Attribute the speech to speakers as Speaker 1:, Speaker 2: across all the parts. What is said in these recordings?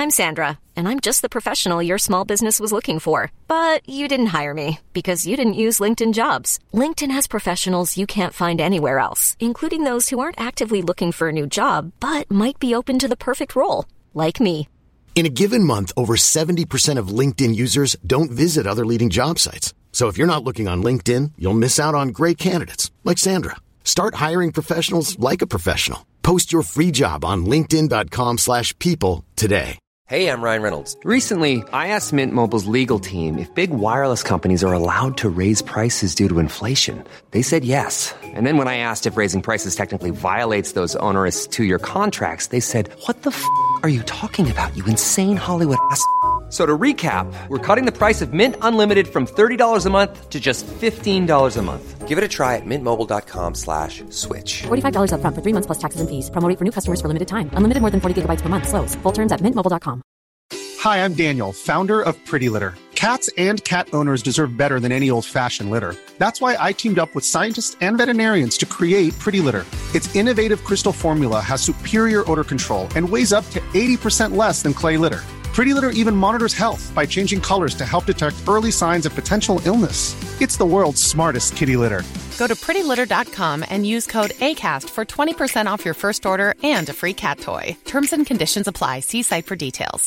Speaker 1: I'm Sandra, and I'm just the professional your small business was looking for. But you didn't hire me because you didn't use LinkedIn Jobs. LinkedIn has professionals you can't find anywhere else, including those who aren't actively looking for a new job, but might be open to the perfect role, like me.
Speaker 2: In a given month, over 70% of LinkedIn users don't visit other leading job sites. So if you're not looking on LinkedIn, you'll miss out on great candidates like Sandra. Start hiring professionals like a professional. Post your free job on linkedin.com/people today.
Speaker 3: Hey, I'm Ryan Reynolds. Recently, I asked Mint Mobile's legal team if big wireless companies are allowed to raise prices due to inflation. They said yes. And then when I asked if raising prices technically violates those onerous 2-year contracts, they said, "What the f*** are you talking about, you insane Hollywood ass?" So to recap, we're cutting the price of Mint Unlimited from $30 a month to just $15 a month. Give it a try at mintmobile.com/switch.
Speaker 4: $45 up front for 3 months plus taxes and fees. Promo rate for new customers for limited time. Unlimited more than 40 gigabytes per month. Slows full terms at mintmobile.com.
Speaker 5: Hi, I'm Daniel, founder of Pretty Litter. Cats and cat owners deserve better than any old-fashioned litter. That's why I teamed up with scientists and veterinarians to create Pretty Litter. Its innovative crystal formula has superior odor control and weighs up to 80% less than clay litter. Pretty Litter even monitors health by changing colors to help detect early signs of potential illness. It's the world's smartest kitty litter.
Speaker 6: Go to prettylitter.com and use code ACAST for 20% off your first order and a free cat toy. Terms and conditions apply. See site for details.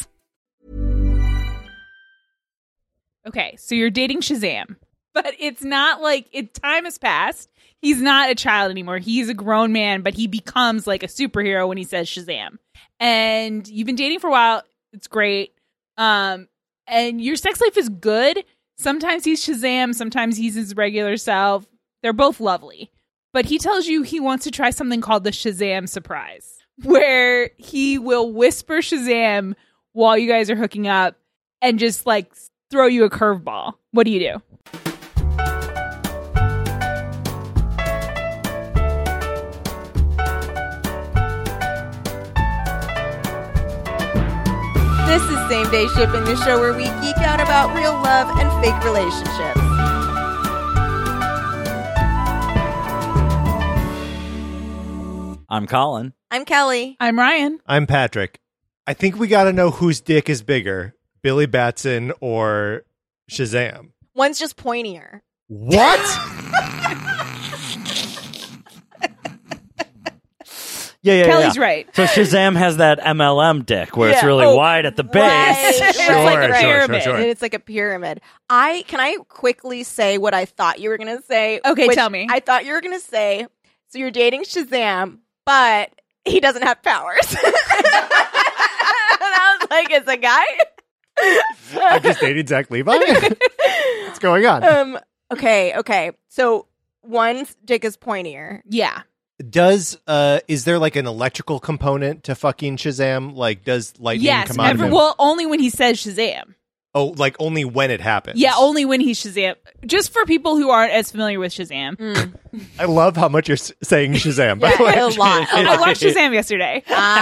Speaker 7: Okay, so you're dating Shazam, but it's not like time has passed. He's not a child anymore. He's a grown man, but he becomes like a superhero when he says Shazam. And you've been dating for a while. It's great. And your sex life is good. Sometimes he's Shazam. Sometimes he's his regular self. They're both lovely. But he tells you he wants to try something called the Shazam surprise, where he will whisper Shazam while you guys are hooking up and just like throw you a curveball. What do you do?
Speaker 8: This is Same Day Shipping, the show where we geek out about real love and fake relationships.
Speaker 9: I'm Colin.
Speaker 8: I'm Kelly.
Speaker 7: I'm Ryan.
Speaker 10: I'm Patrick. I think we got to know whose dick is bigger, Billy Batson or Shazam.
Speaker 8: One's just pointier.
Speaker 10: What?
Speaker 9: Yeah.
Speaker 7: Kelly's right.
Speaker 9: So Shazam has that MLM dick where it's really wide at the base.
Speaker 8: Right.
Speaker 7: It's like a pyramid.
Speaker 10: Sure.
Speaker 8: It's like a pyramid. Can I quickly say what I thought you were going to say?
Speaker 7: Okay, tell me.
Speaker 8: I thought you were going to say, so you're dating Shazam, but he doesn't have powers. And I was like, it's a guy?
Speaker 10: I'm just dating Zach Levi? What's going on?
Speaker 8: Okay. So one's dick is pointier.
Speaker 7: Yeah.
Speaker 10: Is there like an electrical component to fucking Shazam? Like, does lightning come out of him?
Speaker 7: Well, only when he says Shazam.
Speaker 10: Oh, like only when it happens?
Speaker 7: Yeah, only when he's Shazam. Just for people who aren't as familiar with Shazam.
Speaker 10: I love how much you're saying Shazam, by the way.
Speaker 8: A lot.
Speaker 7: I watched Shazam yesterday.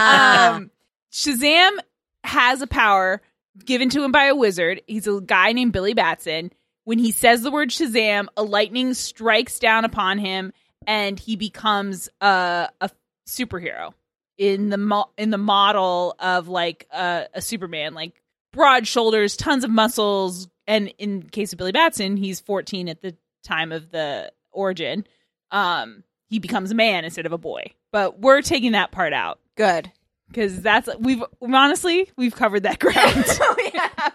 Speaker 7: Shazam has a power given to him by a wizard. He's a guy named Billy Batson. When he says the word Shazam, a lightning strikes down upon him, and he becomes a superhero in the model of like a Superman, like broad shoulders, tons of muscles. And in case of Billy Batson, he's 14 at the time of the origin. He becomes a man instead of a boy. But we're taking that part out.
Speaker 8: Good.
Speaker 7: Because we've covered that ground.
Speaker 8: Yeah.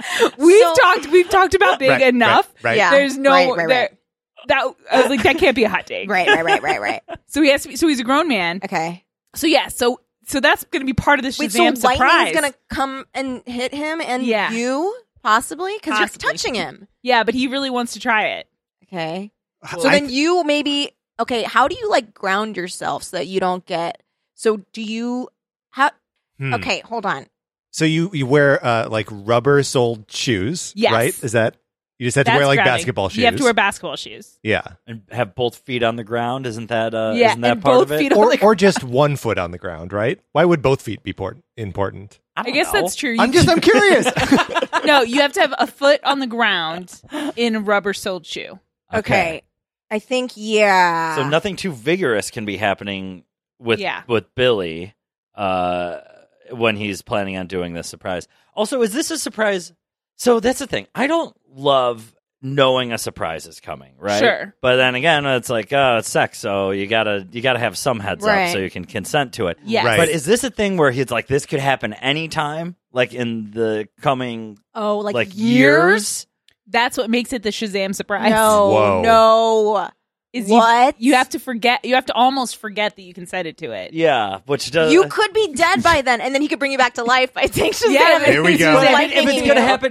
Speaker 7: We've talked about big enough.
Speaker 10: Right.
Speaker 8: Yeah.
Speaker 7: There's no
Speaker 8: right.
Speaker 7: That I was like, that can't be a hot take.
Speaker 8: Right.
Speaker 7: So he has to be, so he's a grown man.
Speaker 8: Okay.
Speaker 7: So yeah, so that's going to be part of the Shazam
Speaker 8: Wait, so
Speaker 7: surprise.
Speaker 8: lightning's going to come and hit him and you possibly? Because you're touching him.
Speaker 7: Yeah, but he really wants to try it.
Speaker 8: Okay. So then you maybe, okay, how do you like ground yourself so that you don't get, so do you, okay, hold on.
Speaker 10: So you wear like rubber-soled shoes,
Speaker 7: Yes.
Speaker 10: right? Is that, you just have to wear like
Speaker 7: grounding.
Speaker 10: basketball shoes?
Speaker 7: You have to wear basketball shoes.
Speaker 10: Yeah.
Speaker 9: And have both feet on the ground. Isn't that
Speaker 7: Yeah,
Speaker 9: isn't that
Speaker 7: and
Speaker 9: part
Speaker 7: both
Speaker 9: of it?
Speaker 7: feet on
Speaker 10: Or just one foot on the ground, right? Why would both feet be important?
Speaker 7: I guess that's true.
Speaker 10: I'm curious.
Speaker 7: No, you have to have a foot on the ground in a rubber-soled shoe.
Speaker 8: Okay. I think, yeah.
Speaker 9: So nothing too vigorous can be happening with Billy. when he's planning on doing this surprise. Also, is this a surprise? So that's the thing. I don't love knowing a surprise is coming, right?
Speaker 7: Sure.
Speaker 9: But then again, it's like, oh, it's sex, so you gotta have some heads up so you can consent to it.
Speaker 7: Yes.
Speaker 10: Right.
Speaker 9: But is this a thing where he's like, this could happen anytime, like in the coming years?
Speaker 7: That's what makes it the Shazam surprise.
Speaker 10: Whoa.
Speaker 8: No.
Speaker 7: Is
Speaker 8: What?
Speaker 7: You have to forget. You have to almost forget that you consented to it.
Speaker 9: Yeah, which does.
Speaker 8: You could be dead by then, and then he could bring you back to life by saying Shazam.
Speaker 7: Yeah,
Speaker 10: There we go.
Speaker 9: But
Speaker 8: Like
Speaker 9: if it's
Speaker 8: you.
Speaker 9: gonna happen,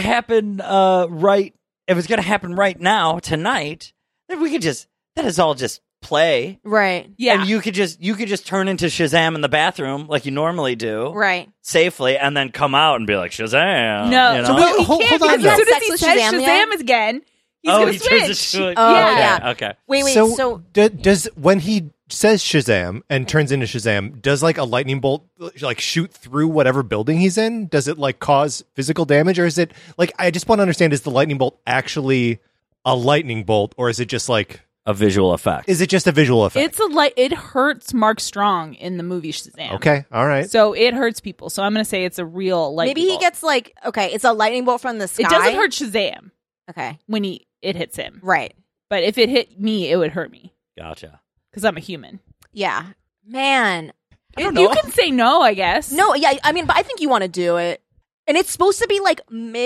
Speaker 9: if it's gonna happen right now tonight, then we could that is all just play.
Speaker 8: Right.
Speaker 7: Yeah.
Speaker 9: And you could just turn into Shazam in the bathroom like you normally do,
Speaker 8: Right.
Speaker 9: safely, and then come out and be like Shazam.
Speaker 7: No.
Speaker 9: you know?
Speaker 10: So
Speaker 7: Well, he
Speaker 10: hold
Speaker 7: can't,
Speaker 10: on,
Speaker 7: because as
Speaker 8: though.
Speaker 7: soon as
Speaker 8: Sex
Speaker 7: he
Speaker 8: with
Speaker 7: says
Speaker 8: Shazam
Speaker 7: Shazam
Speaker 8: yet?
Speaker 7: again, he's
Speaker 9: oh,
Speaker 7: gonna
Speaker 9: he
Speaker 7: switch.
Speaker 9: turns into
Speaker 8: Oh,
Speaker 9: okay,
Speaker 8: yeah.
Speaker 9: okay.
Speaker 8: Wait.
Speaker 10: So,
Speaker 8: So
Speaker 10: does when he says Shazam and turns into Shazam, does like a lightning bolt like shoot through whatever building he's in? Does it like cause physical damage, or is it like, I just want to understand, is the lightning bolt actually a lightning bolt, or is it just like
Speaker 9: A visual effect.
Speaker 10: is it just a visual effect?
Speaker 7: It's it hurts Mark Strong in the movie Shazam.
Speaker 10: Okay, all right.
Speaker 7: So it hurts people. So I'm going to say it's a real lightning
Speaker 8: maybe he
Speaker 7: bolt.
Speaker 8: gets like, okay, it's a lightning bolt from the sky.
Speaker 7: It doesn't hurt Shazam
Speaker 8: Okay.
Speaker 7: when it hits him.
Speaker 8: Right.
Speaker 7: But if it hit me, it would hurt me
Speaker 9: Gotcha.
Speaker 7: because I'm a human.
Speaker 8: Yeah. Man.
Speaker 7: You can say no, I guess.
Speaker 8: No, yeah, I mean, but I think you want to do it. And it's supposed to be like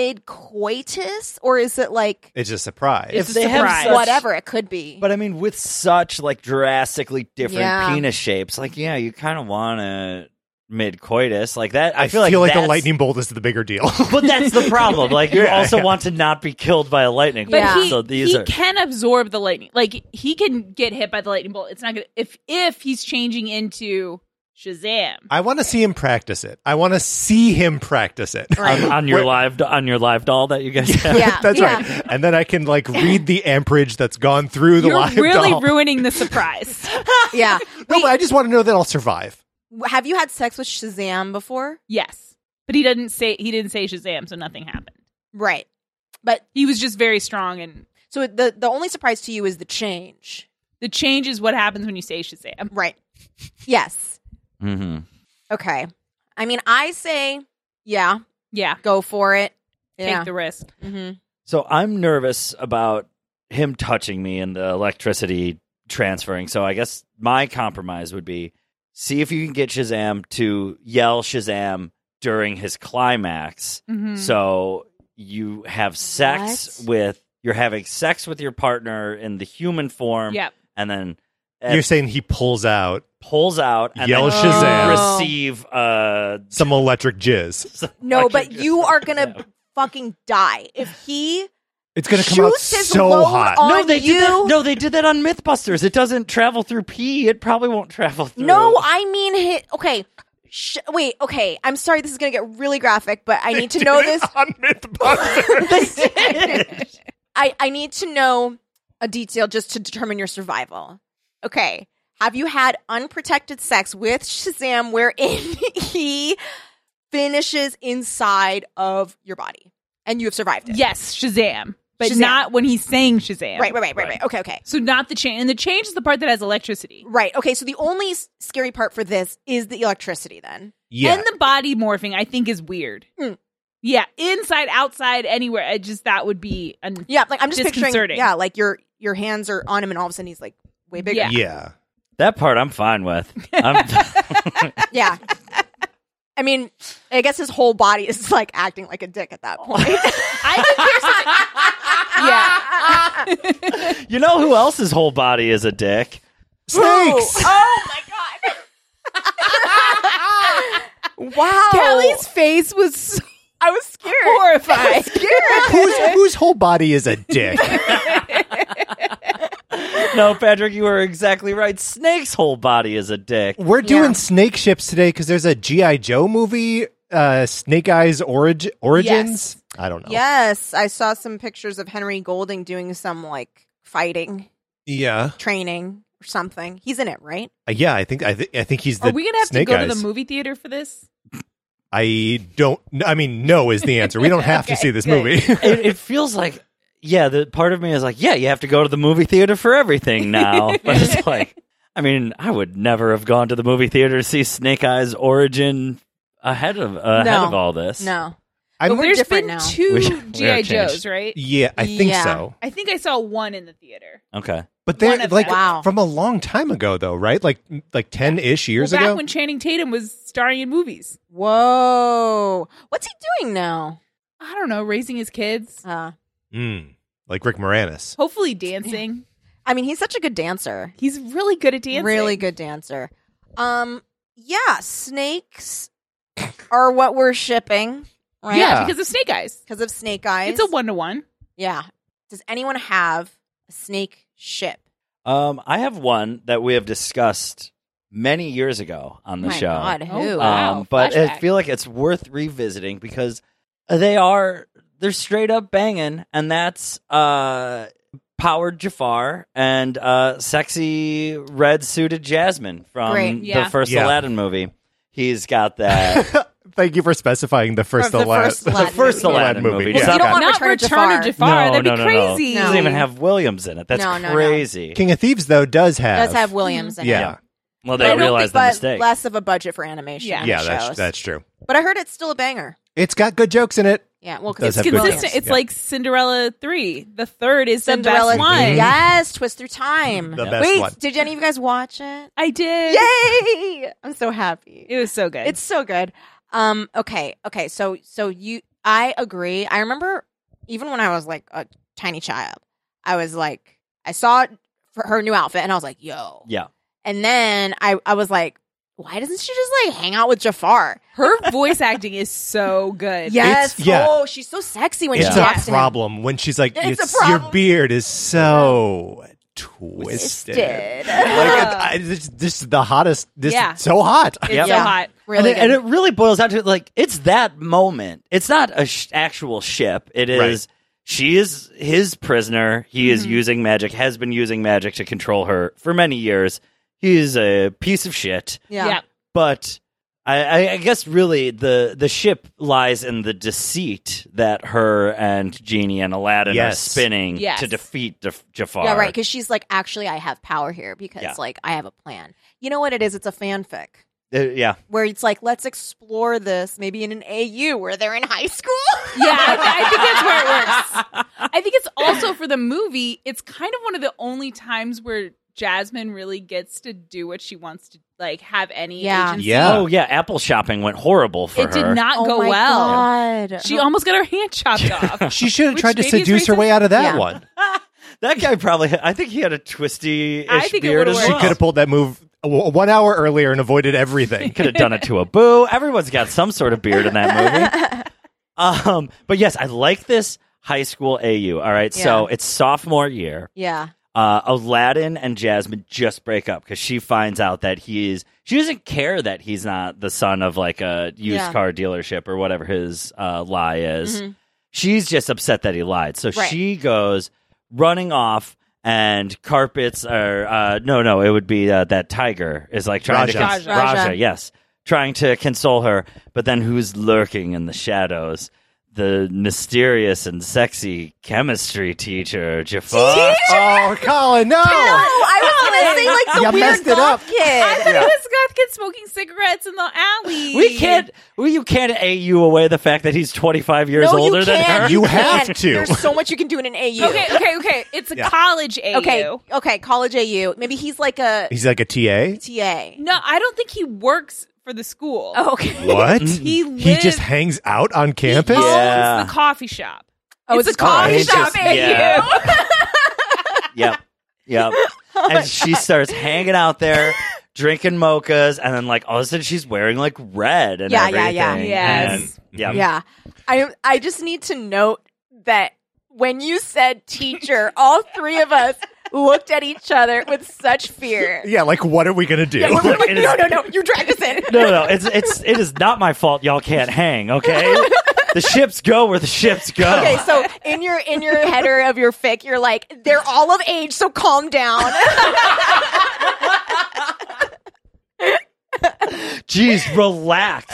Speaker 8: mid-coitus, or is it like
Speaker 10: It's a surprise.
Speaker 7: It's
Speaker 9: If
Speaker 7: a
Speaker 9: they have
Speaker 7: surprise.
Speaker 9: such-
Speaker 8: whatever it could be?
Speaker 9: But I mean, with such like drastically different
Speaker 8: Yeah.
Speaker 9: penis shapes, like you kind of want to mid-coitus like that.
Speaker 10: I feel like the lightning bolt is the bigger deal.
Speaker 9: But that's the problem. Like you
Speaker 10: Yeah,
Speaker 9: also
Speaker 10: yeah.
Speaker 9: want to not be killed by a lightning
Speaker 7: But
Speaker 9: bolt.
Speaker 8: Yeah.
Speaker 7: he,
Speaker 9: So these
Speaker 7: he
Speaker 9: are
Speaker 7: can absorb the lightning. Like he can get hit by the lightning bolt. It's not gonna if he's changing into Shazam.
Speaker 10: I want to see him practice it. I want to see him practice it.
Speaker 9: on your live doll that you guys have.
Speaker 8: Yeah.
Speaker 10: That's
Speaker 8: yeah.
Speaker 10: right. And then I can like read the amperage that's gone through the
Speaker 7: You're
Speaker 10: live
Speaker 7: really
Speaker 10: doll.
Speaker 7: ruining the surprise.
Speaker 8: Yeah.
Speaker 10: No, but I just want to know that I'll survive.
Speaker 8: Have you had sex with Shazam before?
Speaker 7: Yes, but he didn't say Shazam, so nothing happened.
Speaker 8: Right. But
Speaker 7: He was just very strong, and
Speaker 8: so the only surprise to you is the change.
Speaker 7: the change is what happens when you say Shazam.
Speaker 8: Right. Yes.
Speaker 9: Mm-hmm.
Speaker 8: Okay. I mean, I say, yeah,
Speaker 7: Yeah,
Speaker 8: go for it.
Speaker 7: take
Speaker 8: Yeah.
Speaker 7: the risk.
Speaker 8: Mm-hmm.
Speaker 9: So I'm nervous about him touching me and the electricity transferring. So I guess my compromise would be see if you can get Shazam to yell Shazam during his climax.
Speaker 7: Mhm.
Speaker 9: So you have you're having sex with your partner in the human form.
Speaker 7: Yep.
Speaker 9: And then
Speaker 10: You're saying he pulls out
Speaker 9: pulls out and
Speaker 10: Yell
Speaker 9: then
Speaker 10: Shazam.
Speaker 9: receive
Speaker 10: some electric jizz.
Speaker 8: No, but you are going to fucking die. If he
Speaker 10: It's going to come out
Speaker 8: shoots his
Speaker 10: so
Speaker 8: load
Speaker 10: hot.
Speaker 8: on
Speaker 9: No, they
Speaker 8: you.
Speaker 9: did that. No, they did that on MythBusters. It doesn't travel through pee. It probably won't travel through.
Speaker 8: No, I mean, okay. Wait, okay. I'm sorry this is going to get really graphic, but I need to know this.
Speaker 10: on MythBusters.
Speaker 8: I need to know a detail just to determine your survival. Okay. Have you had unprotected sex with Shazam wherein he finishes inside of your body and you have survived it?
Speaker 7: Yes, Shazam, but
Speaker 8: Shazam.
Speaker 7: not when he's saying Shazam.
Speaker 8: Right. Okay.
Speaker 7: So not the change, and the change is the part that has electricity.
Speaker 8: Right. Okay. So the only scary part for this is the electricity then.
Speaker 10: Yeah.
Speaker 7: And the body morphing, I think, is weird.
Speaker 8: Hmm.
Speaker 7: Yeah, inside, outside, anywhere. That would be
Speaker 8: Yeah. Like I'm just picturing,
Speaker 7: disconcerting.
Speaker 8: yeah, like your hands are on him and all of a sudden he's like way bigger.
Speaker 7: Yeah.
Speaker 10: Yeah.
Speaker 9: That part I'm fine with.
Speaker 8: Yeah. I mean, I guess his whole body is like acting like a dick at that point.
Speaker 7: I think there's yeah.
Speaker 9: You know who else's whole body is a dick?
Speaker 10: Snakes.
Speaker 8: Oh my god! Wow,
Speaker 7: Kelly's face was so
Speaker 8: I was scared.
Speaker 7: horrified.
Speaker 10: Whose whole body is a dick?
Speaker 9: No, Patrick, you were exactly right. Snake's whole body is a dick.
Speaker 10: We're doing
Speaker 8: Yeah.
Speaker 10: snake ships today because there's a G.I. Joe movie, Snake Eyes Origins.
Speaker 7: Yes.
Speaker 10: I don't know.
Speaker 8: Yes, I saw some pictures of Henry Golding doing some like fighting
Speaker 10: Yeah.
Speaker 8: training or something. He's in it, right?
Speaker 10: Yeah, I think he's the
Speaker 7: Are we gonna have to
Speaker 10: Snake
Speaker 7: go
Speaker 10: Eyes.
Speaker 7: to the movie theater for this?
Speaker 10: I don't. I mean, no is the answer. We don't have to
Speaker 7: Okay,
Speaker 10: see this
Speaker 7: good.
Speaker 10: movie.
Speaker 9: It feels like, yeah, the part of me is like, yeah, you have to go to the movie theater for everything now. But it's like, I mean, I would never have gone to the movie theater to see Snake Eyes Origin ahead of all this.
Speaker 8: No.
Speaker 10: I'm,
Speaker 8: we're
Speaker 7: There's
Speaker 8: different
Speaker 7: been
Speaker 8: now.
Speaker 7: two
Speaker 9: We
Speaker 7: G.I.
Speaker 9: are
Speaker 7: Joes,
Speaker 9: changed.
Speaker 7: right?
Speaker 10: yeah, I think
Speaker 8: Yeah.
Speaker 10: so.
Speaker 7: I think I saw one in the theater.
Speaker 9: Okay.
Speaker 10: But
Speaker 7: One
Speaker 10: they're
Speaker 7: of
Speaker 10: like
Speaker 7: them.
Speaker 8: Wow.
Speaker 10: from a long time ago, though, right? Like 10-ish years
Speaker 7: Back
Speaker 10: ago.
Speaker 7: when Channing Tatum was starring in movies.
Speaker 8: Whoa. What's he doing now?
Speaker 7: I don't know, raising his kids.
Speaker 10: Like Rick Moranis.
Speaker 7: Hopefully dancing.
Speaker 8: I mean, he's such a good dancer.
Speaker 7: He's really good at dancing.
Speaker 8: Really good dancer. Yeah, snakes are what we're shipping, right?
Speaker 7: Yeah, because of Snake Eyes.
Speaker 8: Because of snake eyes.
Speaker 7: It's a 1-to-1.
Speaker 8: Yeah. Does anyone have a snake ship?
Speaker 9: I have one that we have discussed many years ago on the
Speaker 8: My
Speaker 9: show.
Speaker 8: God, who?
Speaker 7: Oh, wow.
Speaker 9: But I
Speaker 7: Flashback.
Speaker 9: feel like it's worth revisiting because they're straight up banging, and that's Powered Jafar and sexy red suited Jasmine from
Speaker 8: Great.
Speaker 7: Yeah.
Speaker 9: the first
Speaker 10: Yeah.
Speaker 9: Aladdin movie. He's got that.
Speaker 10: Thank you for specifying the first
Speaker 8: From the
Speaker 10: Aladdin.
Speaker 8: first Aladdin
Speaker 9: The first
Speaker 8: movie.
Speaker 9: Aladdin movie.
Speaker 10: Yeah.
Speaker 8: So you don't want
Speaker 7: Not Return of Jafar. That'd be crazy.
Speaker 9: It doesn't even have Williams in it. That's
Speaker 8: No, no, no.
Speaker 9: crazy.
Speaker 10: King of Thieves, though, does have.
Speaker 8: Does have Williams in it.
Speaker 10: Yeah.
Speaker 9: Well,
Speaker 8: But
Speaker 9: they
Speaker 8: I don't
Speaker 9: realized
Speaker 8: think,
Speaker 9: the
Speaker 8: but
Speaker 9: mistake.
Speaker 8: less of a budget for animation.
Speaker 7: Yeah.
Speaker 8: than
Speaker 10: Yeah,
Speaker 8: shows.
Speaker 10: that's true.
Speaker 8: But I heard it's still a banger.
Speaker 10: It's got good jokes in it.
Speaker 8: Yeah, well,
Speaker 10: Does
Speaker 8: because
Speaker 10: have
Speaker 8: it's
Speaker 10: good
Speaker 7: Consistent.
Speaker 10: jokes.
Speaker 7: It's
Speaker 10: Yeah.
Speaker 7: like Cinderella 3. The third is
Speaker 8: Cinderella.
Speaker 7: the best one.
Speaker 8: Yes, Twist Through Time.
Speaker 10: The best
Speaker 8: Wait,
Speaker 10: one.
Speaker 8: did any of you guys watch it?
Speaker 7: I did.
Speaker 8: Yay! I'm so happy.
Speaker 7: It was so good.
Speaker 8: It's so good. Okay. So I agree. I remember even when I was like a tiny child, I was like, I saw her new outfit and I was like, yo.
Speaker 9: Yeah.
Speaker 8: And then I was like, why doesn't she just like hang out with Jafar?
Speaker 7: Her voice acting is so good.
Speaker 8: Yes.
Speaker 10: yeah.
Speaker 8: Oh, she's so sexy when
Speaker 10: It's
Speaker 8: she
Speaker 10: a
Speaker 8: talks to him.
Speaker 10: problem when she's like,
Speaker 8: It's a
Speaker 10: your
Speaker 8: problem.
Speaker 10: beard is so twisted.
Speaker 8: Twisted.
Speaker 10: This is the hottest. This
Speaker 7: Yeah.
Speaker 10: is so hot.
Speaker 7: It's
Speaker 9: Yep.
Speaker 7: so hot.
Speaker 8: Really
Speaker 9: and
Speaker 8: good.
Speaker 9: it really boils down to like it's that moment. It's not a actual ship. It is
Speaker 10: Right.
Speaker 9: she is his prisoner. He is using magic. Has been using magic to control her for many years. He is a piece of shit.
Speaker 8: yeah.
Speaker 9: But I guess really the ship lies in the deceit that her and Genie and Aladdin
Speaker 10: Yes.
Speaker 9: are spinning
Speaker 7: Yes.
Speaker 9: to defeat Jafar.
Speaker 8: Yeah, right. Because she's like, actually, I have power here because,
Speaker 9: Yeah.
Speaker 8: like, I have a plan. You know what it is? It's a fanfic
Speaker 9: Yeah.
Speaker 8: where it's like, let's explore this maybe in an AU where they're in high school.
Speaker 7: Yeah, I think that's where it works. I think it's also for the movie, it's kind of one of the only times where Jasmine really gets to do what she wants to, like, have any
Speaker 8: Yeah.
Speaker 7: agency.
Speaker 10: Yeah.
Speaker 9: Oh yeah. Apple shopping went horrible for
Speaker 7: It
Speaker 9: her.
Speaker 7: did not go
Speaker 8: my
Speaker 7: well.
Speaker 8: God.
Speaker 7: She almost got her hand chopped off.
Speaker 10: She should have
Speaker 7: Which
Speaker 10: tried to
Speaker 7: maybe is
Speaker 10: seduce her
Speaker 7: racist.
Speaker 10: way out of that
Speaker 8: Yeah.
Speaker 10: one.
Speaker 9: That guy probably. I think he had a twisty-ish
Speaker 7: I think it
Speaker 9: beard
Speaker 7: would've
Speaker 9: as
Speaker 10: She
Speaker 9: well.
Speaker 7: worked.
Speaker 10: could have pulled that move 1 hour earlier and avoided everything.
Speaker 9: Could have done it to a boo. Everyone's got some sort of beard in that movie. But yes, I like this high school AU. All right, so
Speaker 8: Yeah.
Speaker 9: it's sophomore year.
Speaker 8: Yeah.
Speaker 9: Aladdin and Jasmine just break up because she finds out that she doesn't care that he's not the son of like a used
Speaker 8: Yeah.
Speaker 9: car dealership or whatever his lie is. She's just upset that he lied. So
Speaker 8: Right.
Speaker 9: she goes running off and carpets are, no, it would be that tiger is like trying
Speaker 10: Raja.
Speaker 9: to,
Speaker 8: Raja.
Speaker 9: yes, trying to console her. But then who's lurking in the shadows? The mysterious and sexy chemistry teacher, Jafar.
Speaker 10: Oh, Colin, no!
Speaker 8: I was going to say, like, the
Speaker 10: You
Speaker 8: weird
Speaker 10: messed it up.
Speaker 8: goth kid.
Speaker 7: I thought it was goth kid smoking cigarettes in the alley.
Speaker 9: You can't AU away the fact that he's 25 years
Speaker 8: No,
Speaker 9: older
Speaker 8: you
Speaker 9: than
Speaker 8: can't.
Speaker 9: her.
Speaker 10: You have
Speaker 8: can't.
Speaker 10: to.
Speaker 8: There's so much you can do in an AU.
Speaker 7: Okay. It's a college AU.
Speaker 8: Okay, college AU. Maybe he's like a
Speaker 10: He's like a TA?
Speaker 8: TA.
Speaker 7: No, I don't think he works for the school.
Speaker 8: Oh, okay.
Speaker 10: What?
Speaker 7: He
Speaker 10: He just
Speaker 7: lives-
Speaker 10: hangs out on campus?
Speaker 7: He owns
Speaker 9: Yeah.
Speaker 7: the coffee shop.
Speaker 8: Oh,
Speaker 7: it's a
Speaker 8: it's
Speaker 7: coffee
Speaker 10: coffee
Speaker 7: shop
Speaker 10: shop.
Speaker 7: AU.
Speaker 9: Yeah. Yep. And she starts hanging out there, drinking mochas, and then like all of a sudden she's wearing like red and
Speaker 8: Yeah,
Speaker 9: everything.
Speaker 7: Yes.
Speaker 9: And, yeah.
Speaker 8: Yeah. I just need to note that when you said teacher, all three of us looked at each other with such fear.
Speaker 10: Yeah, like, what are we going to do?
Speaker 8: Yeah, we're like,
Speaker 9: It is-
Speaker 8: no, you dragged us in.
Speaker 9: No. It is not my fault. Y'all can't hang. Okay. The ships go where the ships go.
Speaker 8: Okay, so in your header of your fic, you're like, they're all of age, so calm down.
Speaker 9: Jeez, relax.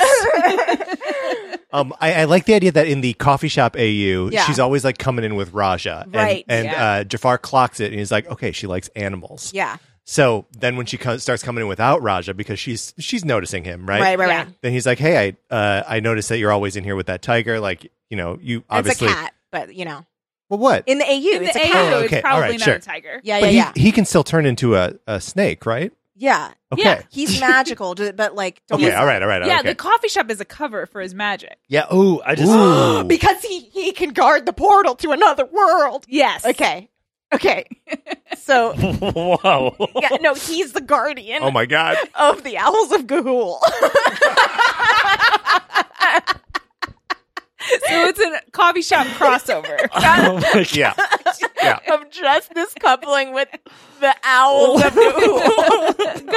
Speaker 10: I like the idea that in the coffee shop AU,
Speaker 8: Yeah.
Speaker 10: she's always like coming in with Raja.
Speaker 8: Right,
Speaker 10: And
Speaker 7: yeah.
Speaker 10: Jafar clocks it and he's like, okay, she likes animals.
Speaker 8: Yeah.
Speaker 10: So then when she starts coming in without Raja, because she's noticing him, right?
Speaker 8: Right.
Speaker 10: Then he's like, hey, I noticed that you're always in here with that tiger. Like, you obviously.
Speaker 8: It's a cat, but
Speaker 10: Well, what?
Speaker 8: in the AU,
Speaker 7: In
Speaker 8: it's
Speaker 7: the
Speaker 8: a cat.
Speaker 7: AU,
Speaker 10: Oh, okay.
Speaker 7: it's probably
Speaker 10: All right,
Speaker 7: not
Speaker 10: sure.
Speaker 7: a tiger.
Speaker 8: Yeah,
Speaker 10: But
Speaker 8: yeah.
Speaker 10: he can still turn into a snake, right?
Speaker 8: Yeah.
Speaker 10: Okay.
Speaker 7: Yeah.
Speaker 8: He's magical, but like, don't
Speaker 10: Okay.
Speaker 8: listen.
Speaker 10: All right.
Speaker 7: Yeah,
Speaker 10: okay.
Speaker 7: the coffee shop is a cover for his magic.
Speaker 9: Yeah. Ooh, I just.
Speaker 10: Ooh.
Speaker 8: Because he can guard the portal to another world.
Speaker 7: Yes.
Speaker 8: Okay. So,
Speaker 9: Whoa.
Speaker 8: yeah, no, he's the guardian
Speaker 10: Oh my God.
Speaker 8: of the Owls of Gahul.
Speaker 7: So it's a coffee shop crossover.
Speaker 9: Oh my God.
Speaker 10: Yeah. Yeah.
Speaker 8: of just this coupling with the Owls of Gahul.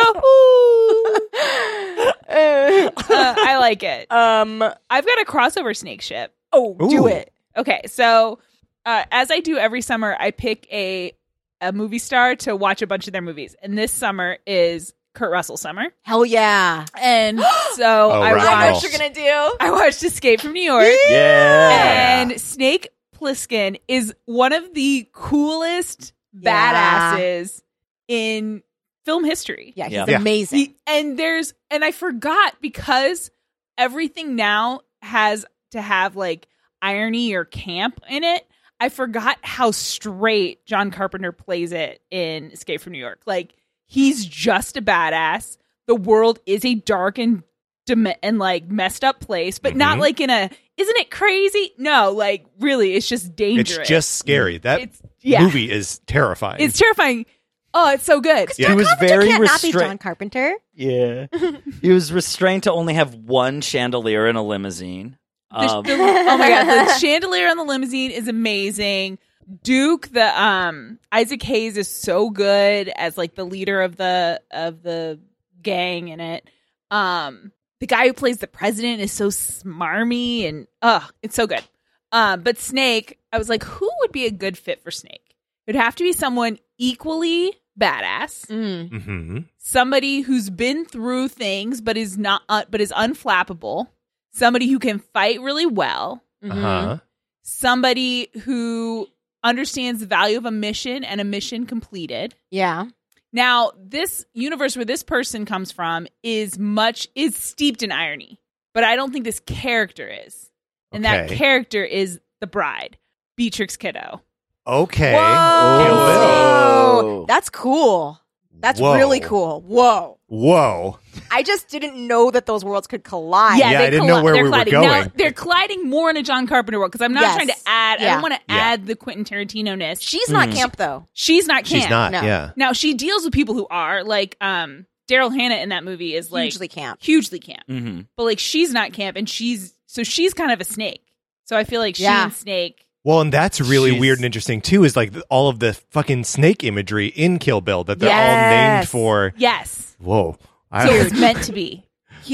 Speaker 7: I like it.
Speaker 8: Um.
Speaker 7: I've got a crossover snake ship.
Speaker 8: Oh, do
Speaker 10: Ooh.
Speaker 8: it.
Speaker 7: Okay, so as I do every summer, I pick a movie star to watch a bunch of their movies, and this summer is Kurt Russell summer.
Speaker 8: Hell yeah.
Speaker 7: And so
Speaker 10: Oh,
Speaker 7: I
Speaker 10: right.
Speaker 8: I know
Speaker 10: Wow.
Speaker 8: what you're gonna do.
Speaker 7: I watched Escape from New York,
Speaker 9: Yeah.
Speaker 7: and Snake Plissken is one of the coolest
Speaker 8: Yeah.
Speaker 7: badasses in film history.
Speaker 8: Yeah, he's
Speaker 9: Yeah.
Speaker 8: amazing.
Speaker 7: And I forgot, because everything now has to have like irony or camp in it. I forgot how straight John Carpenter plays it in Escape from New York. Like, he's just a badass. The world is a dark and like messed up place, but not like in a, isn't it crazy? No, like really, it's just dangerous.
Speaker 10: It's just scary. That
Speaker 7: yeah.
Speaker 10: movie is terrifying.
Speaker 7: It's terrifying. Oh, it's so good.
Speaker 10: Yeah.
Speaker 9: He was
Speaker 8: Carpenter
Speaker 9: very
Speaker 8: can't not be John
Speaker 9: restrained.
Speaker 8: Carpenter.
Speaker 9: Yeah. He was restrained to only have one chandelier in a limousine.
Speaker 7: Oh my god, the chandelier on the limousine is amazing. Duke, the Isaac Hayes is so good as like the leader of the gang in it. The guy who plays the president is so smarmy, and it's so good. But Snake, I was like, who would be a good fit for Snake? It would have to be someone equally badass,
Speaker 10: Mm-hmm.
Speaker 7: somebody who's been through things but is not but is unflappable, somebody who can fight really well,
Speaker 10: Uh-huh.
Speaker 7: somebody who understands the value of a mission and a mission completed.
Speaker 8: Yeah.
Speaker 7: Now, this universe where this person comes from is steeped in irony, but I don't think this character is. And that
Speaker 10: Okay.
Speaker 7: character is the bride, Beatrix Kiddo.
Speaker 10: Okay.
Speaker 8: Whoa.
Speaker 10: Kill Bill.
Speaker 9: Whoa.
Speaker 8: That's cool. That's
Speaker 10: Whoa.
Speaker 8: really cool. Whoa.
Speaker 10: Whoa.
Speaker 8: I just didn't know that those worlds could collide.
Speaker 10: Yeah, I didn't know where
Speaker 7: they're
Speaker 10: we were
Speaker 7: colliding.
Speaker 10: going.
Speaker 7: Now, they're colliding more in a John Carpenter world, because I'm not
Speaker 8: Yes.
Speaker 7: trying to add. I
Speaker 8: Yeah.
Speaker 7: don't want to
Speaker 10: Yeah.
Speaker 7: add the Quentin Tarantino-ness.
Speaker 8: She's not camp, though.
Speaker 7: She's not camp.
Speaker 10: She's not.
Speaker 8: No.
Speaker 10: Yeah.
Speaker 7: Now, she deals with people who are, like, Daryl Hannah in that movie is like
Speaker 8: Hugely camp.
Speaker 7: hugely camp.
Speaker 9: Mm-hmm.
Speaker 7: But like, she's not camp, and she's kind of a snake. So I feel like she
Speaker 8: Yeah.
Speaker 7: and Snake.
Speaker 10: Well, and that's really
Speaker 9: She's-
Speaker 10: weird and interesting too. Is like all of the fucking snake imagery in Kill Bill that they're all named
Speaker 8: Yes.
Speaker 10: for.
Speaker 7: Yes.
Speaker 10: Whoa.
Speaker 7: So it's meant to be.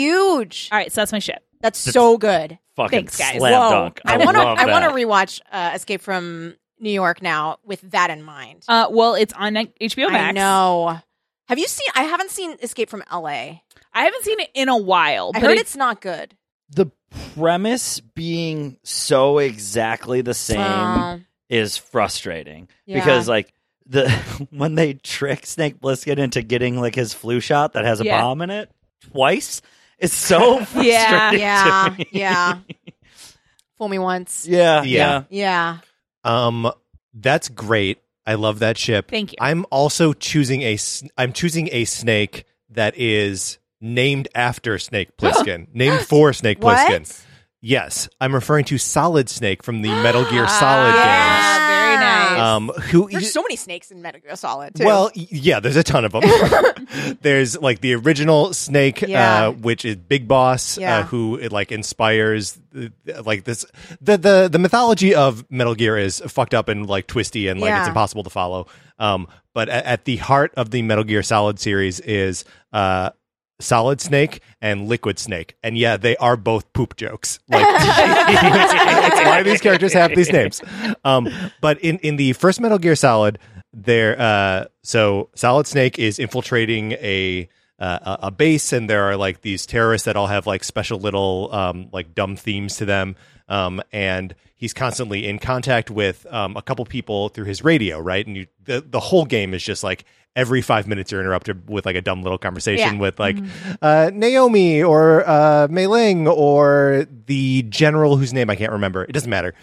Speaker 8: Huge.
Speaker 7: All right, so that's my ship.
Speaker 8: That's so good.
Speaker 9: Fucking
Speaker 7: Thanks, guys.
Speaker 9: slam
Speaker 8: Whoa.
Speaker 9: dunk.
Speaker 8: I want
Speaker 9: love
Speaker 8: to
Speaker 9: that.
Speaker 8: rewatch Escape from New York now with that in mind.
Speaker 7: Well, it's on HBO Max.
Speaker 8: I know. Have you seen? I haven't seen Escape from LA.
Speaker 7: I haven't seen it in a while.
Speaker 8: I
Speaker 7: but
Speaker 8: heard it's not good.
Speaker 9: The premise being so exactly the same is frustrating
Speaker 8: Yeah.
Speaker 9: because like when they trick Snake Plissken into getting like his flu shot that has a
Speaker 7: Yeah.
Speaker 9: bomb in it twice, it's so frustrating.
Speaker 8: Yeah,
Speaker 9: to me.
Speaker 8: yeah. Fool me once.
Speaker 9: yeah,
Speaker 10: Yeah.
Speaker 9: yeah.
Speaker 8: Yeah.
Speaker 10: That's great. I love that ship.
Speaker 7: Thank you.
Speaker 10: I'm also choosing I'm choosing a snake that is named after Snake Plissken, named for Snake Plissken.
Speaker 8: What?
Speaker 10: Yes, I'm referring to Solid Snake from the Metal Gear Solid
Speaker 8: Yeah.
Speaker 7: Very nice.
Speaker 10: games. Who?
Speaker 8: There's so many snakes in Metal Gear Solid, too.
Speaker 10: Well, yeah, there's a ton of them. There's like the original Snake,
Speaker 8: Yeah.
Speaker 10: which is Big Boss,
Speaker 8: Yeah.
Speaker 10: who it like inspires like this. The mythology of Metal Gear is fucked up and like twisty and like
Speaker 8: Yeah.
Speaker 10: it's impossible to follow. But at the heart of the Metal Gear Solid series is Solid Snake and Liquid Snake, and yeah, they are both poop jokes. Like, it's why these characters have these names. But in the first Metal Gear Solid, so Solid Snake is infiltrating a base, and there are like these terrorists that all have like special little like dumb themes to them. and he's constantly in contact with a couple people through his radio, right? And the whole game is just like every 5 minutes you're interrupted with like a dumb little conversation with like Naomi or Mei Ling or the general whose name I can't remember. It doesn't matter.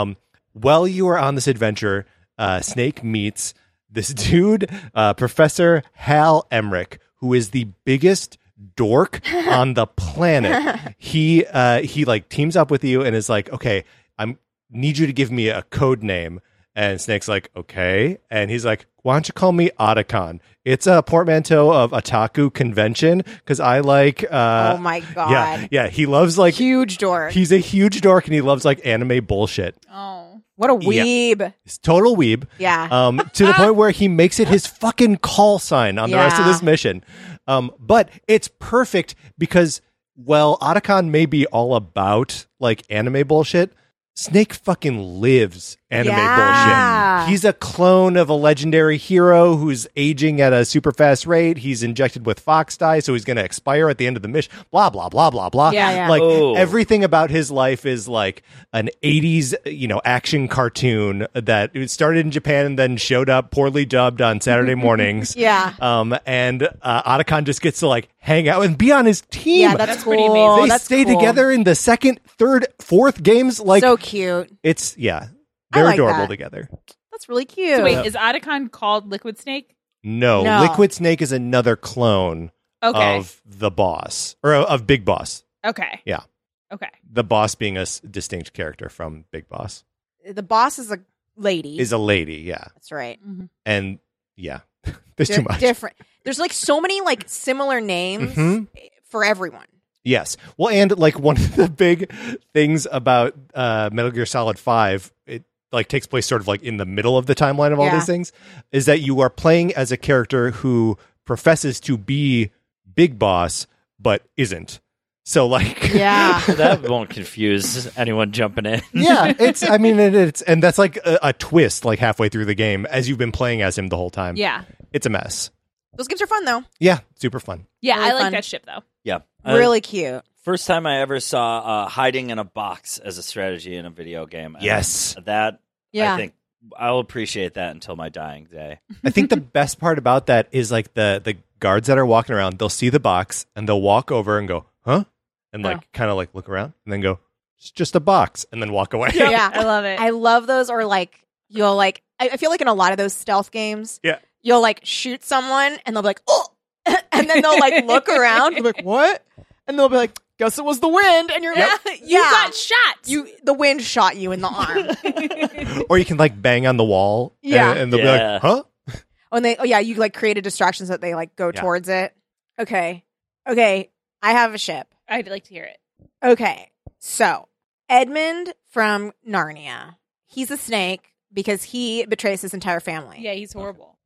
Speaker 10: While you are on this adventure, Snake meets this dude, Professor Hal Emmerich, who is the biggest dork on the planet. He like teams up with you and is like, okay, need you to give me a code name. And Snake's like, okay. And he's like, why don't you call me Otacon? It's a portmanteau of otaku convention because I like...
Speaker 8: oh, my God.
Speaker 10: Yeah. He loves like...
Speaker 8: Huge dork.
Speaker 10: He's a huge dork and he loves like anime bullshit.
Speaker 7: Oh.
Speaker 8: What a weeb.
Speaker 10: Yeah. He's total weeb.
Speaker 8: Yeah.
Speaker 10: To the point where he makes it his fucking call sign on the rest of this mission. But it's perfect because, well, Otacon may be all about like anime bullshit. Snake fucking lives anime bullshit. He's a clone of a legendary hero who's aging at a super fast rate. He's injected with fox dye, so he's going to expire at the end of the mission. Blah, blah, blah, blah, blah.
Speaker 8: Yeah.
Speaker 10: Like, everything about his life is like an 80s, action cartoon that it started in Japan and then showed up poorly dubbed on Saturday mornings. And Otacon just gets to like hang out and be on his team.
Speaker 8: Yeah, that's
Speaker 7: pretty
Speaker 8: cool.
Speaker 7: amazing.
Speaker 10: They stay together in the second, third, fourth games. Like,
Speaker 8: so cute.
Speaker 10: They're
Speaker 8: like
Speaker 10: adorable
Speaker 8: that.
Speaker 10: together.
Speaker 8: That's really cute.
Speaker 7: So wait, is Otacon called Liquid Snake?
Speaker 10: No, Liquid Snake is another clone of the boss or of Big Boss.
Speaker 7: Okay.
Speaker 10: Yeah.
Speaker 7: Okay.
Speaker 10: The boss being a distinct character from Big Boss.
Speaker 8: The boss is a lady.
Speaker 10: Is a lady, yeah.
Speaker 8: That's right.
Speaker 10: And yeah, there's too much.
Speaker 8: Different. There's like so many like similar names for everyone.
Speaker 10: Yes. Well, and like one of the big things about Metal Gear Solid 5, it like takes place sort of like in the middle of the timeline of all these things, is that you are playing as a character who professes to be Big Boss, but isn't. So like,
Speaker 9: that won't confuse anyone jumping in.
Speaker 10: it's and that's like a twist like halfway through the game as you've been playing as him the whole time.
Speaker 7: Yeah.
Speaker 10: It's a mess.
Speaker 8: Those games are fun though.
Speaker 10: Yeah. Super fun.
Speaker 7: Yeah,
Speaker 8: Really
Speaker 7: I like
Speaker 8: fun.
Speaker 7: that ship though.
Speaker 9: Yeah.
Speaker 8: Really cute.
Speaker 9: First time I ever saw hiding in a box as a strategy in a video game. And
Speaker 10: Yes.
Speaker 9: that,
Speaker 8: Yeah.
Speaker 9: I think I'll appreciate that until my dying day.
Speaker 10: I think the best part about that is like the guards that are walking around, they'll see the box and they'll walk over and go, huh? And like kind of like look around and then go, it's just a box, and then walk away.
Speaker 8: Yeah.
Speaker 7: I love it.
Speaker 8: I love those. Or like you'll like I feel like in a lot of those stealth games, you'll like shoot someone and they'll be like, oh, and then they'll like look around and be like, what? And they'll be like, guess it was the wind. And you're like,
Speaker 7: You got shot.
Speaker 8: The wind shot you in the arm.
Speaker 10: Or you can like bang on the wall. And they'll be like, huh?
Speaker 8: And you like create a distraction so that they like go towards it. Okay. I have a ship.
Speaker 7: I'd like to hear it.
Speaker 8: Okay. So Edmund from Narnia. He's a snake because he betrays his entire family.
Speaker 7: Yeah, he's horrible.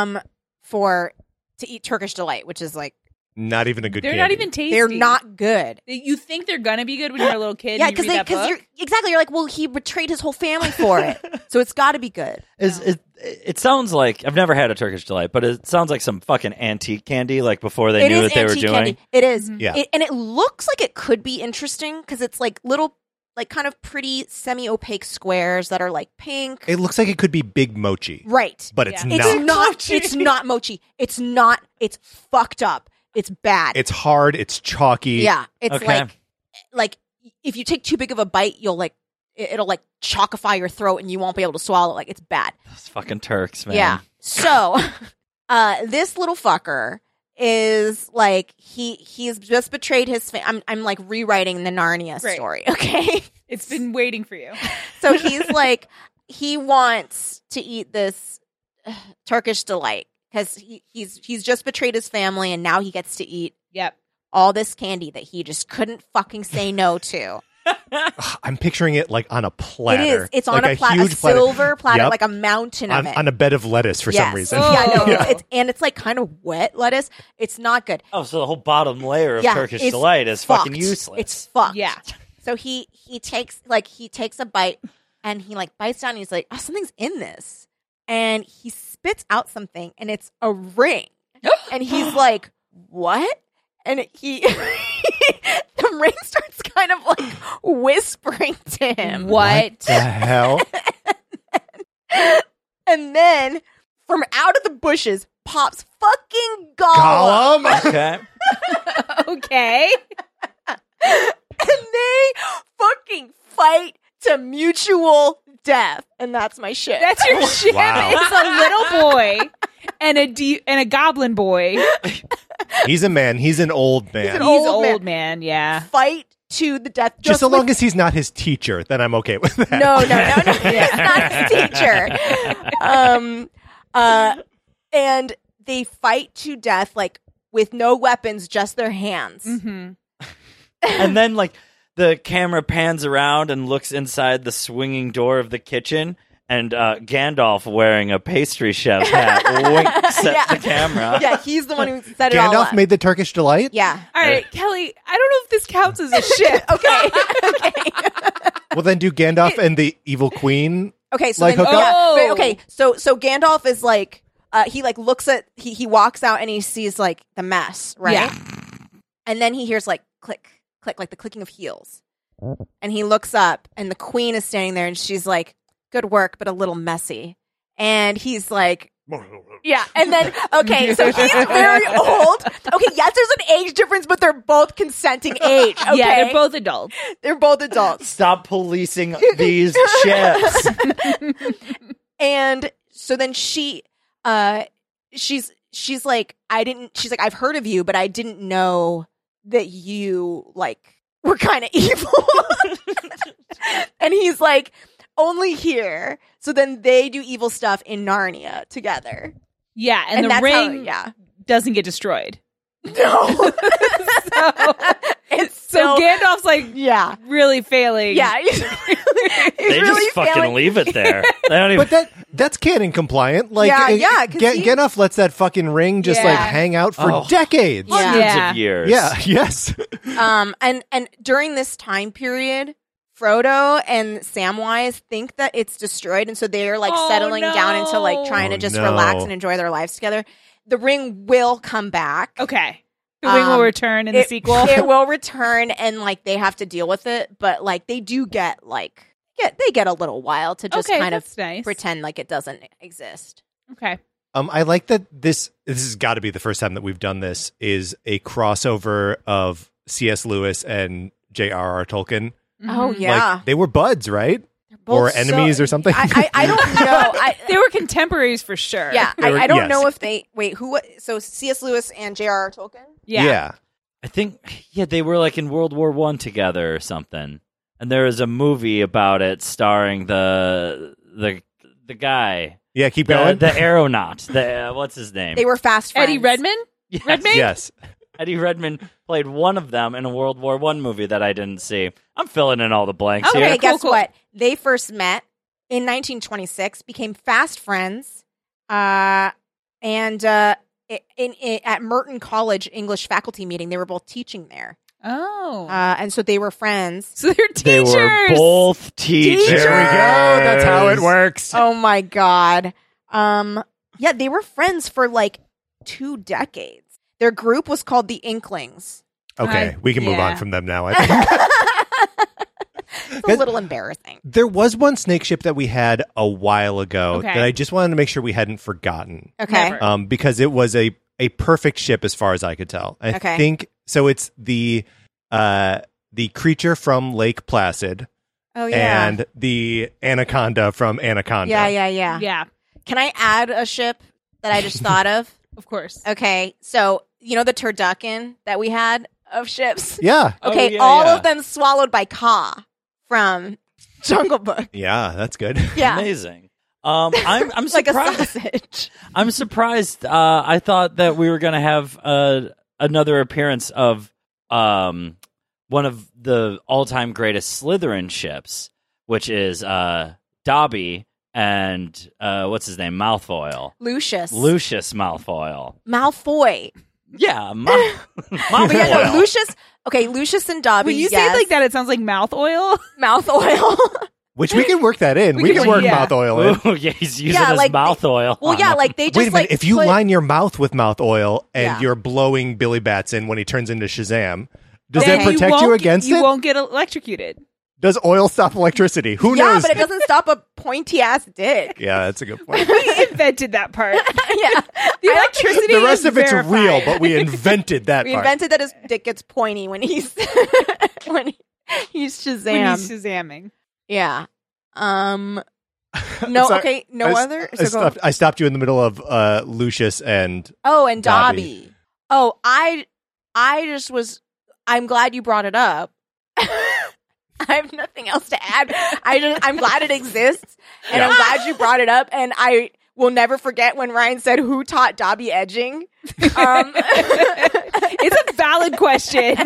Speaker 8: To eat Turkish delight, which is like
Speaker 10: not even a good.
Speaker 7: They're
Speaker 10: candy.
Speaker 7: not even tasty.
Speaker 8: They're not good.
Speaker 7: You think they're gonna be good when you're a little kid?
Speaker 8: Yeah,
Speaker 7: and you read that book?
Speaker 8: you're like, well, he betrayed his whole family for it, so it's got to be good.
Speaker 9: It sounds like I've never had a Turkish delight, but it sounds like some fucking antique candy. Like before they knew what they were doing.
Speaker 8: Candy. It is.
Speaker 10: Yeah,
Speaker 8: and it looks like it could be interesting because it's like little, like kind of pretty semi-opaque squares that are like pink.
Speaker 10: It looks like it could be big mochi,
Speaker 8: right?
Speaker 10: But it's not.
Speaker 8: It's not. It's not mochi. It's not. It's fucked up. It's bad.
Speaker 10: It's hard. It's chalky.
Speaker 8: Yeah. It's
Speaker 9: Okay.
Speaker 8: like if you take too big of a bite, you'll like it'll like chalkify your throat and you won't be able to swallow it. Like it's bad.
Speaker 9: Those fucking Turks, man.
Speaker 8: Yeah. So, this little fucker is like he's just betrayed his I'm like rewriting the Narnia story. Okay.
Speaker 7: It's been waiting for you.
Speaker 8: So he's like he wants to eat this Turkish delight. Because he's just betrayed his family and now he gets to eat all this candy that he just couldn't fucking say no to.
Speaker 10: I'm picturing it like on a platter.
Speaker 8: It is. It's
Speaker 10: like
Speaker 8: on a
Speaker 10: huge
Speaker 8: silver platter, like a mountain of it.
Speaker 10: On a bed of lettuce for some reason.
Speaker 8: It's like kind of wet lettuce. It's not good.
Speaker 9: Oh, so the whole bottom layer of Turkish delight is fucking useless.
Speaker 8: It's fucked.
Speaker 7: Yeah.
Speaker 8: So he takes a bite and he like bites down and he's like, oh, something's in this. And he spits out something and it's a ring. And he's like, what? And he the ring starts kind of like whispering to him.
Speaker 7: What?
Speaker 10: The hell?
Speaker 8: And then from out of the bushes pops fucking Gollum.
Speaker 10: Gollum?
Speaker 9: Okay.
Speaker 7: Okay.
Speaker 8: And they fucking fight to mutual death. And that's my shit.
Speaker 7: That's your shit.
Speaker 10: Wow.
Speaker 7: It's a little boy and a goblin boy.
Speaker 10: He's a man. He's an old man.
Speaker 8: He's an
Speaker 7: He's
Speaker 8: old
Speaker 7: old man, yeah.
Speaker 8: fight to the death.
Speaker 10: Just so
Speaker 8: with-
Speaker 10: long as he's not his teacher, then I'm okay with that.
Speaker 8: No. He's not his teacher. And they fight to death, like with no weapons, just their hands.
Speaker 7: Mm-hmm.
Speaker 9: And then, like, the camera pans around and looks inside the swinging door of the kitchen, and Gandalf, wearing a pastry chef hat, winks at the camera.
Speaker 8: Yeah, he's the one who set it all
Speaker 10: Gandalf
Speaker 8: up.
Speaker 10: made the Turkish delight?
Speaker 8: Yeah.
Speaker 7: All right, Kelly, I don't know if this counts as a ship.
Speaker 8: Okay.
Speaker 10: Well, then do Gandalf and the evil queen
Speaker 8: Okay, so
Speaker 10: like
Speaker 8: then,
Speaker 10: hook up?
Speaker 7: Oh.
Speaker 8: okay, so Gandalf is like he like looks at he walks out and he sees like the mess, right?
Speaker 7: Yeah.
Speaker 8: And then he hears like click, click, like the clicking of heels. And he looks up and the queen is standing there and she's like, "Good work, but a little messy." And he's like, yeah. And then, okay, so he's very old. Okay, yes, there's an age difference, but they're both consenting age. Okay?
Speaker 7: Yeah, they're both adults.
Speaker 8: They're both adults.
Speaker 9: Stop policing these ships.
Speaker 8: And so then she's like, she's like, "I've heard of you, but I didn't know that you like were kind of evil." And he's like, "Only here." So then they do evil stuff in Narnia together.
Speaker 7: Yeah, and the
Speaker 8: that's
Speaker 7: ring
Speaker 8: how,
Speaker 7: doesn't get destroyed.
Speaker 8: No. It's
Speaker 7: So Gandalf's like
Speaker 8: yeah.
Speaker 7: really failing.
Speaker 8: Yeah. He's
Speaker 9: They
Speaker 8: really
Speaker 9: just fucking
Speaker 8: failing.
Speaker 9: leave it there. They don't even.
Speaker 10: But that's canon compliant. Like,
Speaker 8: Yeah, 'cause he-
Speaker 10: Gandalf lets that fucking ring just like
Speaker 8: Yeah.
Speaker 10: hang out for
Speaker 9: Oh.
Speaker 10: decades.
Speaker 8: Yeah.
Speaker 9: Hundreds
Speaker 7: Yeah.
Speaker 9: of years.
Speaker 10: Yeah, yes.
Speaker 8: And during this time period, Frodo and Samwise think that it's destroyed, and so they're like
Speaker 7: Oh,
Speaker 8: settling down into like trying to
Speaker 10: Oh,
Speaker 8: just
Speaker 10: no.
Speaker 8: relax and enjoy their lives together. The ring will come back.
Speaker 7: Okay. The ring will return in the sequel.
Speaker 8: It will return, and like they have to deal with it, but like they do get like they get a little while to just
Speaker 7: Okay,
Speaker 8: kind of
Speaker 7: that's nice.
Speaker 8: pretend like it doesn't exist.
Speaker 7: Okay.
Speaker 10: I like that this has got to be the first time that we've done this, is a crossover of C.S. Lewis and J.R.R. Tolkien.
Speaker 8: Oh yeah,
Speaker 10: Like, they were buds, right?
Speaker 8: Both
Speaker 10: Or enemies or something?
Speaker 8: I don't know.
Speaker 7: They were contemporaries for sure.
Speaker 8: Yeah,
Speaker 10: They were-
Speaker 8: I don't
Speaker 10: yes.
Speaker 8: know if they wait. Who? So C.S. Lewis and J.R.R. Tolkien.
Speaker 7: Yeah.
Speaker 9: I think, they were like in World War I together or something. And there was a movie about it starring the guy.
Speaker 10: Yeah, keep going.
Speaker 9: The aeronaut. What's his name?
Speaker 8: They were fast friends.
Speaker 7: Eddie Redmayne?
Speaker 9: Yes.
Speaker 7: Redmayne?
Speaker 10: Yes.
Speaker 9: Eddie Redmayne played one of them in a World War I movie that I didn't see. I'm filling in all the blanks
Speaker 8: Okay,
Speaker 9: here.
Speaker 8: guess
Speaker 7: cool.
Speaker 8: what? They first met in 1926, became fast friends, and at Merton College English faculty meeting, they were both teaching there,
Speaker 7: Oh.
Speaker 8: and so they were friends.
Speaker 7: So they're
Speaker 9: They
Speaker 7: teachers.
Speaker 9: were both teachers.
Speaker 10: There we go. That's how it works.
Speaker 8: Oh my god! Yeah, they were friends for like 2 decades. Their group was called the Inklings.
Speaker 10: Okay, we can move
Speaker 7: yeah.
Speaker 10: on from them now, I think.
Speaker 8: It's a little embarrassing.
Speaker 10: There was one snake ship that we had a while ago
Speaker 7: Okay.
Speaker 10: that I just wanted to make sure we hadn't forgotten.
Speaker 8: Okay.
Speaker 7: Never.
Speaker 10: Because it was a perfect ship as far as I could tell. I
Speaker 8: Okay.
Speaker 10: think so. It's the creature from Lake Placid
Speaker 8: Oh yeah.
Speaker 10: and the anaconda from Anaconda.
Speaker 8: Yeah.
Speaker 7: Yeah,
Speaker 8: Can I add a ship that I just thought of?
Speaker 7: of course.
Speaker 8: Okay, so you know the turducken that we had of ships?
Speaker 10: Yeah.
Speaker 8: Okay,
Speaker 9: Oh, yeah,
Speaker 8: all
Speaker 9: yeah.
Speaker 8: of them swallowed by Ka from Jungle Book.
Speaker 10: Yeah, that's good.
Speaker 8: Yeah.
Speaker 9: Amazing. I'm
Speaker 8: Like a
Speaker 9: surprised.
Speaker 8: sausage.
Speaker 9: I'm surprised. I thought that we were going to have another appearance of one of the all-time greatest Slytherin ships, which is Dobby and what's his name? Malfoy.
Speaker 8: Lucius.
Speaker 9: Lucius Malfoy.
Speaker 8: Malfoy.
Speaker 9: Yeah,
Speaker 8: But yeah, no,
Speaker 9: Malfoy.
Speaker 8: Lucius. Okay, Lucius and Dobby.
Speaker 7: When you say
Speaker 8: yes.
Speaker 7: it like that, it sounds like mouth oil.
Speaker 8: Mouth oil.
Speaker 10: Which we can work that in. We can work
Speaker 7: yeah.
Speaker 10: mouth oil in.
Speaker 9: Ooh, yeah, he's using
Speaker 8: Yeah,
Speaker 9: his
Speaker 8: like
Speaker 9: mouth oil.
Speaker 8: Well,
Speaker 9: on
Speaker 8: yeah,
Speaker 9: him.
Speaker 8: like they just
Speaker 10: Wait a minute.
Speaker 8: like
Speaker 10: If you
Speaker 8: put-
Speaker 10: line your mouth with mouth oil and
Speaker 8: Yeah.
Speaker 10: you're blowing Billy Bats in when he turns into Shazam, Does
Speaker 7: then
Speaker 10: that protect you against
Speaker 7: you
Speaker 10: it?
Speaker 7: won't get electrocuted.
Speaker 10: Does oil stop electricity? Who
Speaker 8: Yeah,
Speaker 10: knows?
Speaker 8: but it doesn't stop a pointy ass dick.
Speaker 10: Yeah, that's a good point.
Speaker 7: We invented that part.
Speaker 8: Yeah.
Speaker 7: The electricity
Speaker 10: The rest
Speaker 7: is
Speaker 10: of it's
Speaker 7: verified.
Speaker 10: real, but we invented that
Speaker 8: We
Speaker 10: part.
Speaker 8: invented that his dick gets pointy when he's when he's Shazam.
Speaker 7: When he's Shazamming.
Speaker 8: Yeah. No.
Speaker 10: Sorry.
Speaker 8: Okay. No
Speaker 10: I-
Speaker 8: other.
Speaker 10: I stopped you in the middle of Lucius and
Speaker 8: Oh, and
Speaker 10: Dobby.
Speaker 8: Dobby. Oh, I just was. I'm glad you brought it up. I have nothing else to add. I'm glad it exists, and I'm glad you brought it up. And I will never forget when Ryan said, "Who taught Dobby edging?"
Speaker 7: It's a valid question.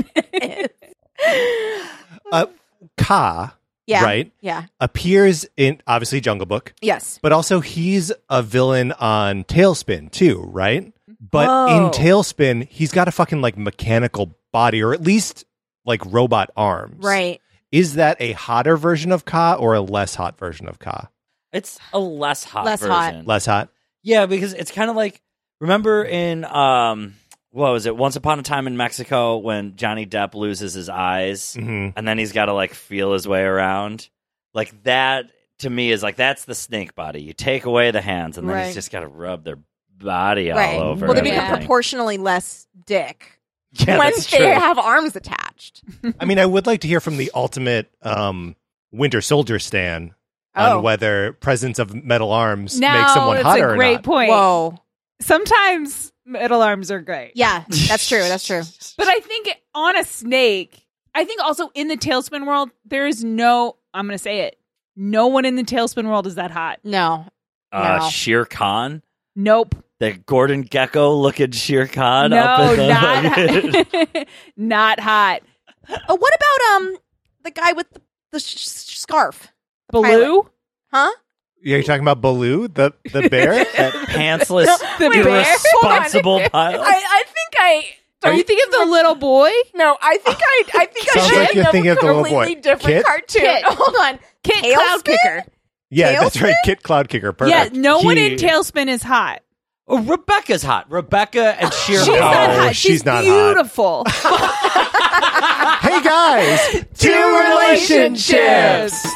Speaker 10: Ka,
Speaker 8: Yeah.
Speaker 10: right,
Speaker 8: Yeah.
Speaker 10: appears in, obviously, Jungle Book,
Speaker 8: Yes.
Speaker 10: but also he's a villain on Tailspin, too, right? But
Speaker 8: Whoa.
Speaker 10: in Tailspin, he's got a fucking, like, mechanical body, or at least, like, robot arms.
Speaker 8: Right.
Speaker 10: Is that a hotter version of Ka or a less hot version of Ka?
Speaker 9: It's a less hot
Speaker 8: Less hot.
Speaker 9: version.
Speaker 10: Less hot?
Speaker 9: Yeah, because it's kind of like, remember in what was it? Once Upon a Time in Mexico when Johnny Depp loses his eyes
Speaker 10: Mm-hmm.
Speaker 9: and then he's got to like feel his way around. Like that to me is like that's the snake body. You take away the hands and then
Speaker 8: Right.
Speaker 9: he's just got to rub their body
Speaker 8: Right.
Speaker 9: all over.
Speaker 8: Well, they become
Speaker 9: everything.
Speaker 8: proportionally less dick
Speaker 9: Yeah,
Speaker 8: when
Speaker 9: that's
Speaker 8: they
Speaker 9: true.
Speaker 8: have arms attached.
Speaker 10: I mean, I would like to hear from the ultimate Winter Soldier stan
Speaker 8: Oh.
Speaker 10: on whether presence of metal arms
Speaker 7: Now,
Speaker 10: makes someone
Speaker 7: that's
Speaker 10: hotter
Speaker 7: a
Speaker 10: or
Speaker 7: great
Speaker 10: not.
Speaker 7: point.
Speaker 8: Whoa.
Speaker 7: Sometimes metal arms are great.
Speaker 8: Yeah, that's true. That's true.
Speaker 7: But I think on a snake, I think also in the Tailspin world, there is no, I'm going to say it, no one in the Tailspin world is that hot.
Speaker 8: No. No.
Speaker 9: Shere Khan,
Speaker 7: Nope.
Speaker 9: the Gordon Gecko looking Shere Khan.
Speaker 7: No,
Speaker 9: up in
Speaker 7: not, not hot.
Speaker 8: Oh, what about the guy with the scarf?
Speaker 7: Baloo?
Speaker 8: Huh?
Speaker 10: Yeah, you're talking about Baloo, the bear?
Speaker 9: that pantsless,
Speaker 7: The bear?
Speaker 9: irresponsible pilot.
Speaker 8: I think I.
Speaker 7: Are you thinking of the little boy?
Speaker 8: No, I think I
Speaker 10: Sounds like you're thinking of the little boy.
Speaker 8: completely different
Speaker 10: Kit?
Speaker 8: cartoon.
Speaker 7: Kit.
Speaker 8: Hold on.
Speaker 7: Kit
Speaker 8: Tailspin?
Speaker 7: Cloud Kicker.
Speaker 10: Yeah, that's
Speaker 8: Tailspin?
Speaker 10: right. Kit Cloudkicker.
Speaker 7: Yeah,
Speaker 10: Perfect.
Speaker 7: no one in
Speaker 9: He-
Speaker 7: Tailspin is hot.
Speaker 9: Oh, Rebecca's hot. Rebecca and Shere
Speaker 7: She's
Speaker 9: Khan.
Speaker 7: not
Speaker 10: No,
Speaker 7: hot.
Speaker 10: she's not hot.
Speaker 7: beautiful.
Speaker 10: Hey, guys! Two relationships!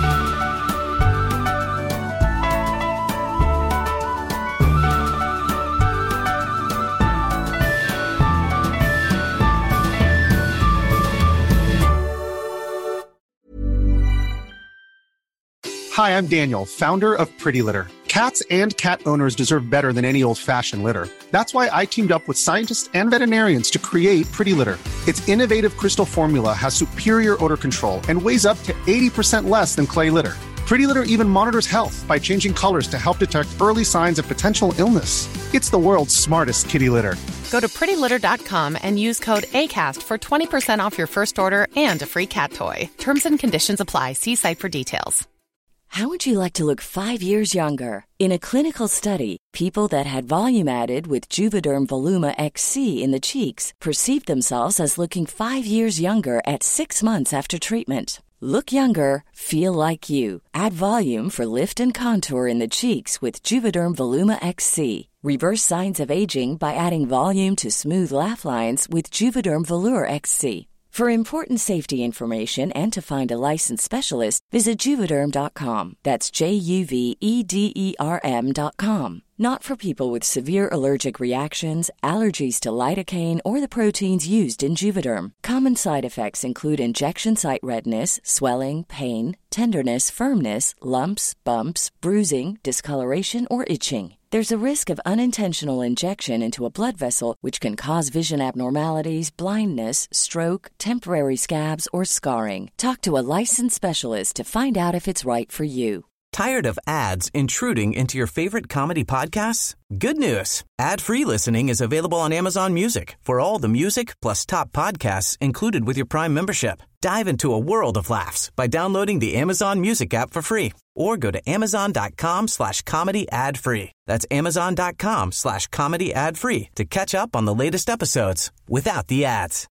Speaker 5: Hi, I'm Daniel, founder of Pretty Litter. Cats and cat owners deserve better than any old-fashioned litter. That's why I teamed up with scientists and veterinarians to create Pretty Litter. Its innovative crystal formula has superior odor control and weighs up to 80% less than clay litter. Pretty Litter even monitors health by changing colors to help detect early signs of potential illness. It's the world's smartest kitty litter.
Speaker 6: Go to prettylitter.com and use code ACAST for 20% off your first order and a free cat toy. Terms and conditions apply. See site for details.
Speaker 11: How would you like to look 5 years younger? In a clinical study, people that had volume added with Juvederm Voluma XC in the cheeks perceived themselves as looking 5 years younger at 6 months after treatment. Look younger, feel like you. Add volume for lift and contour in the cheeks with Juvederm Voluma XC. Reverse signs of aging by adding volume to smooth laugh lines with Juvederm Volure XC. For important safety information and to find a licensed specialist, visit Juvederm.com. That's JUVEDERM.com. Not for people with severe allergic reactions, allergies to lidocaine, or the proteins used in Juvederm. Common side effects include injection site redness, swelling, pain, tenderness, firmness, lumps, bumps, bruising, discoloration, or itching. There's a risk of unintentional injection into a blood vessel, which can cause vision abnormalities, blindness, stroke, temporary scabs, or scarring. Talk to a licensed specialist to find out if it's right for you.
Speaker 12: Tired of ads intruding into your favorite comedy podcasts? Good news. Ad-free listening is available on Amazon Music for all the music plus top podcasts included with your Prime membership. Dive into a world of laughs by downloading the Amazon Music app for free or go to amazon.com/comedy ad-free. That's amazon.com/comedy ad-free to catch up on the latest episodes without the ads.